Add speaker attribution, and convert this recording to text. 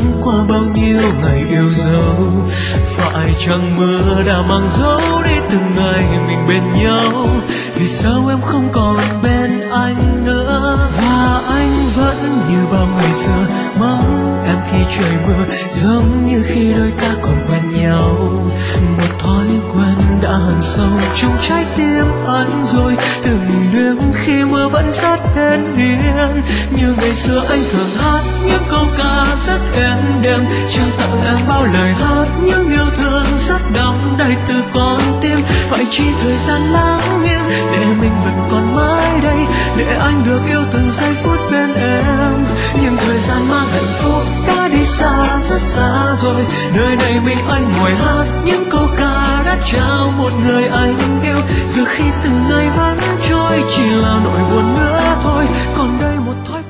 Speaker 1: qua bao nhiêu ngày yêu dấu. Phải chăng mưa đã mang dấu đi từng ngày mình bên nhau? Vì sao em không còn bên anh nữa? Và anh vẫn như bao ngày xưa mong em khi trời mưa, giống như khi đôi ta còn quen nhau. Một thói quen đã hằn sâu trong trái tim anh rồi, từng đêm khi mưa vẫn rất hên hiền. Như ngày xưa anh thường hát những câu ca rất êm đềm, trao tặng em bao lời hát những yêu thương rất đong đầy từ con tim. Phải chi thời gian lắng nghe để mình vẫn còn mãi đây, để anh được yêu từng giây phút bên em. Nhưng thời gian mang hạnh phúc đã đi xa rất xa rồi, nơi này mình anh ngồi hát những câu ca đã trao một người anh yêu. Giờ khi từng ngày vẫn trôi chỉ là nỗi buồn nữa thôi, còn đây một thói